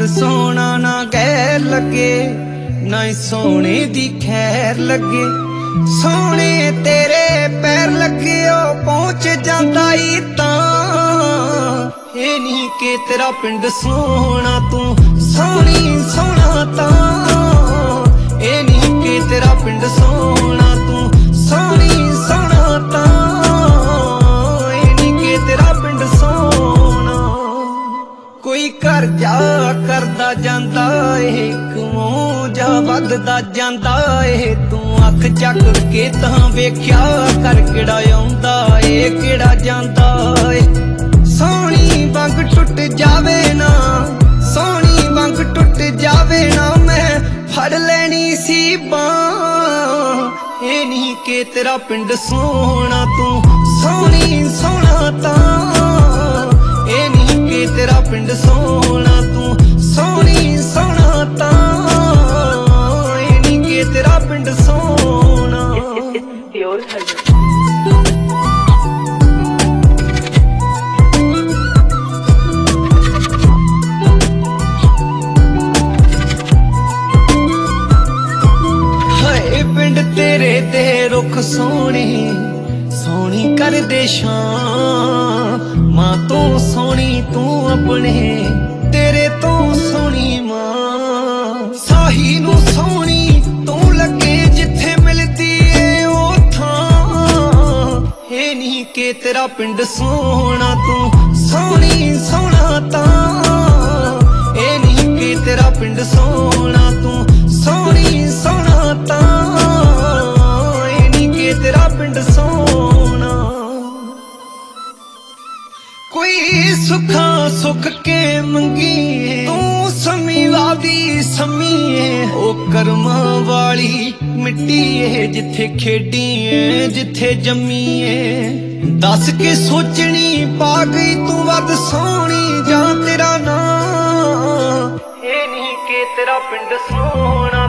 पर सोना ना गैर लगे, ना ही सोने दी खैर लगे। सोने तेरे पैर लगे ओ पहुंच जांदा ई तां। ये नहीं कि तेरा पिंड सोना तू सोनी सोना तां। ये नहीं कि तेरा पिंड सोना तू सोनी सोना तां। ये नहीं कि तेरा पिंड सोना। कोई घर जा करदा जांदा ए, कमों जा वधदा जांदा ए। तू अख चक के तां वेख्या कर किहड़ा आउंदा ए किहड़ा जांदा ए। सोहणी वंग टुट जावे ना, सोहणी वंग टुट जावे ना, मैं फड़ लैनी सी बांह। ये नहीं कि तेरा पिंड सोहना तू सोहनी सोहना तां। ये नहीं कि तेरा पिंड सोहना तू सोहनी सोहना तां। ये नहीं कि तेरा पिंड सोहना। हाय पिंड तेरे दे रुख सोहने सोहनी कर दे शान। मां तो सोहनी तू अपने तेरे तो सोहनी मां। साही नू सोहनी तू लगे जिथे मिलदी ए ओ थां। ये नहीं कि तेरा पिंड सोहना तू सोहनी सोहना तां। ये नहीं कि तेरा पिंड सोहना तू सोहनी सोहना तां। ये नहीं कि तेरा पिंड सोहना। कोई सुखा सुख के मंगी तू समी वादी समी है। ओ कर्मा वाली मिट्टी है जिथे खेडी है जिथे जमी है। दस के सोचनी पा गई तू वध सोहनी जां तेरा नां। ये नहीं कि तेरा पिंड सोहना